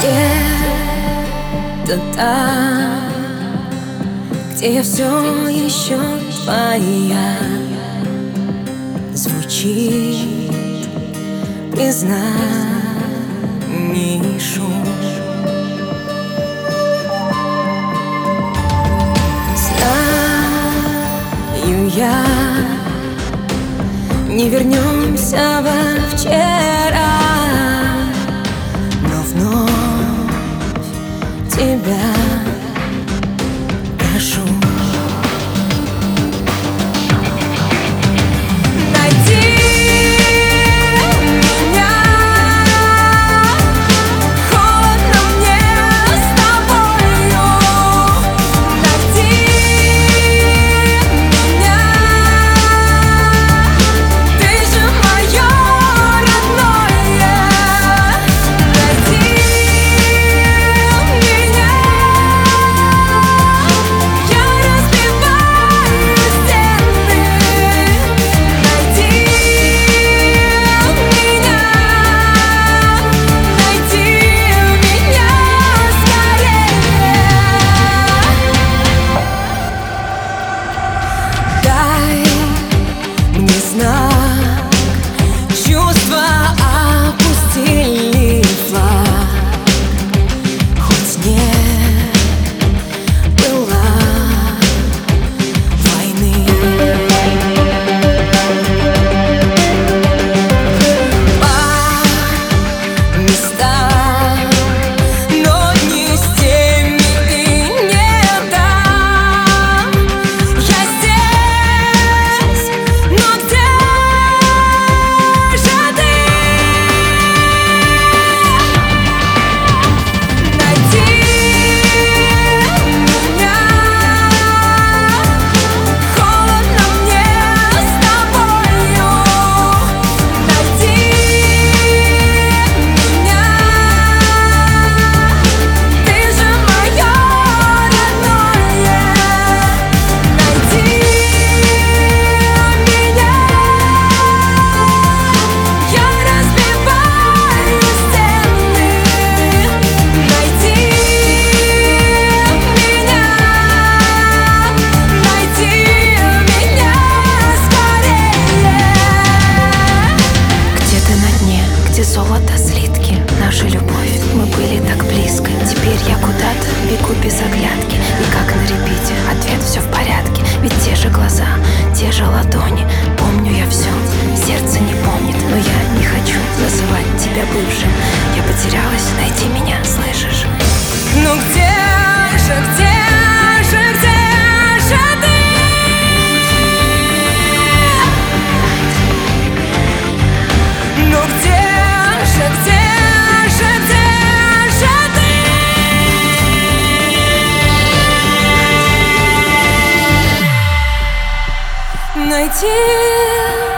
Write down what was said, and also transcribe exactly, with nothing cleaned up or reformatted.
Где-то там, где я все еще твоя, звучит признаний шум. Знаю я, не вернемся во вчера, но вновь тебя прошу. Чувства опустили флаг, хоть не было войны. По местам, но не с теми и не там. Я здесь, но где? Золото, слитки, наша любовь, мы были так близко. Теперь я куда-то бегу без оглядки, и как на репите, ответ все в порядке. Ведь те же глаза, те же ладони, помню я все, сердце не помнит. Но я не хочу называть тебя бывшим. Я потерялась, найди меня, слышишь? Ну где же, где же, где же ты? Ну где? Где же, где же ты? Найти